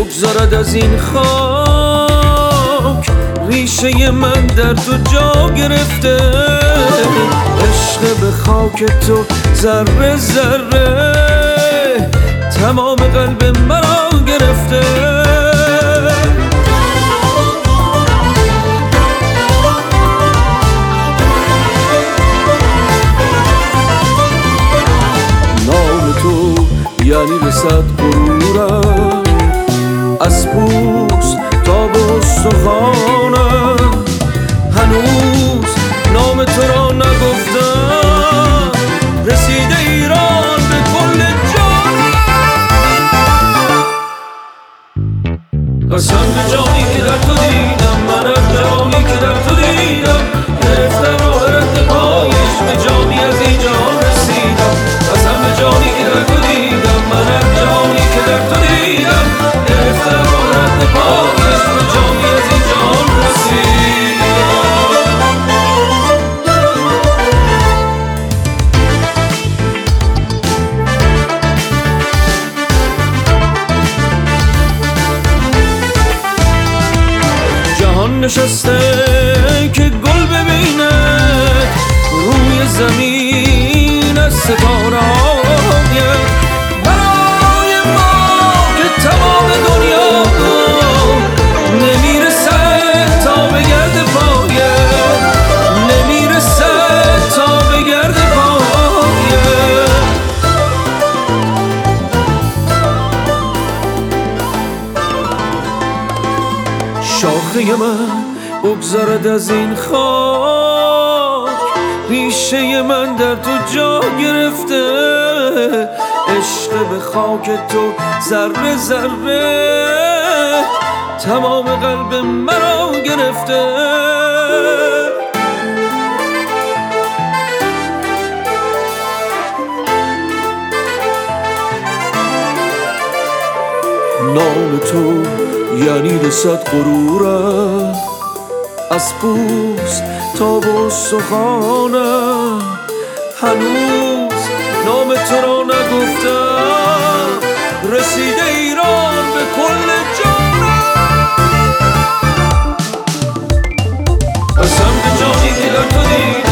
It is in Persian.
بگذارد از این خاک، ریشه من در تو جا گرفته. عشق به خاک تو ذره ذره تمام قلب مرا گرفته. نام تو یعنی رسد غرورم، از پوست تا به استخوانم. هنوز نام تو را نگفتم، رسیده ایران به کل جانم. قسم به جانی که در تو دیدم، من از جانی که در تو دیدم، گرفتم راه رد پایش، به جانی از این جهان رسیدم. قسم به جانی که در تو دیدم، من از جانی که در تو دیدم، گرفتم راه رد پایش، به جانی از این جهان رسیدم. جهان نشسته که گل ببینه روی زمین از ستاره های برای ما که تمام دنیا نمیرسه تا به گرد پایه، نمیرسه تا به گرد پایه. شاخه من بگذارد از این خاک، ریشه من در تو جا گرفته. عشق به خاک تو ذره ذره تمام قلب مرا گرفته. نام تو یعنی رسد غرورم، از پوست تا به استخوانم. هنوز نام تو را نگفتم، رسیده ایران به کل جانم. قسم به جانی که در تو دیدم،